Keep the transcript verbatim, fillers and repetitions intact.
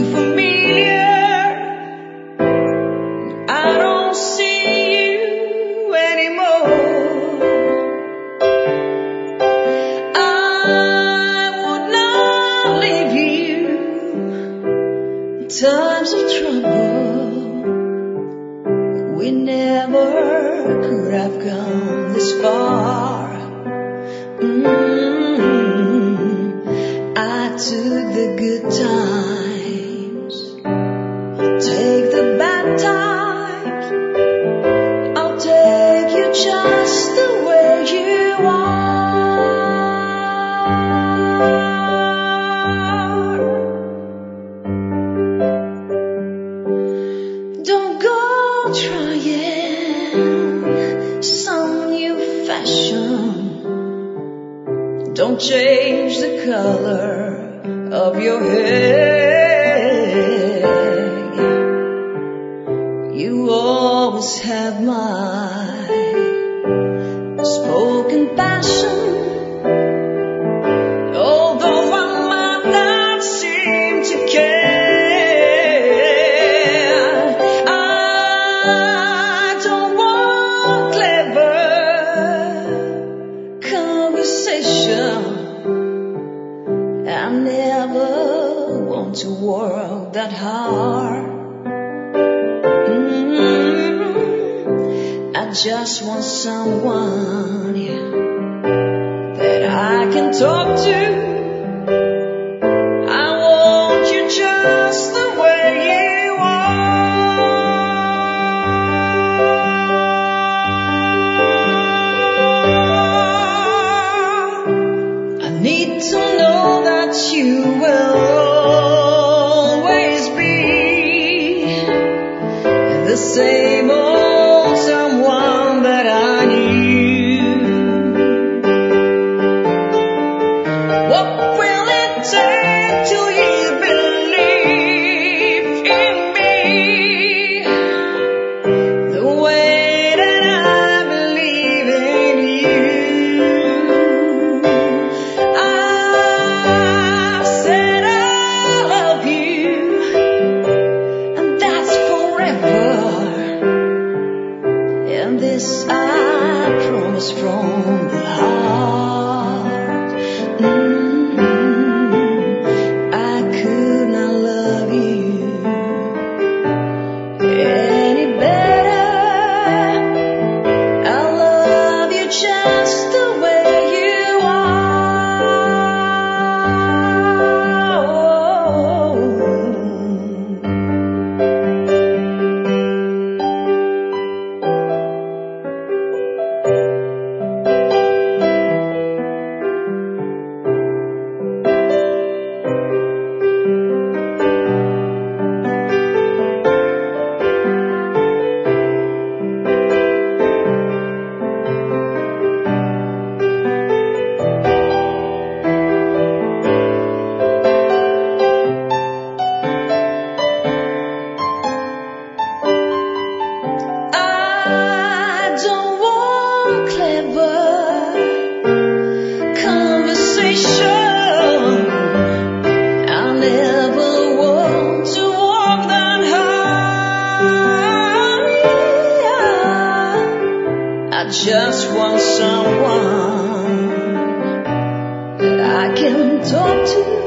Times of trouble, we never could have come this far. Mm-hmm. I took the good times, I'll take the bad times, I'll take you just the way you are. Trying some new fashion. Don't change the color of your hair. You always have my spoken passion. Although I might not seem to care. I never want to work that hard. Mm-hmm. I just want someone, yeah, that I can talk to. I want you just the way you are. I need to know that you will always be the same old someone that I knew. What will it take till you believe in me the way that I believe in you? This I promise from the heart. Mm-hmm. I could not love you any better. I love you just the way you I just want someone that I can talk to.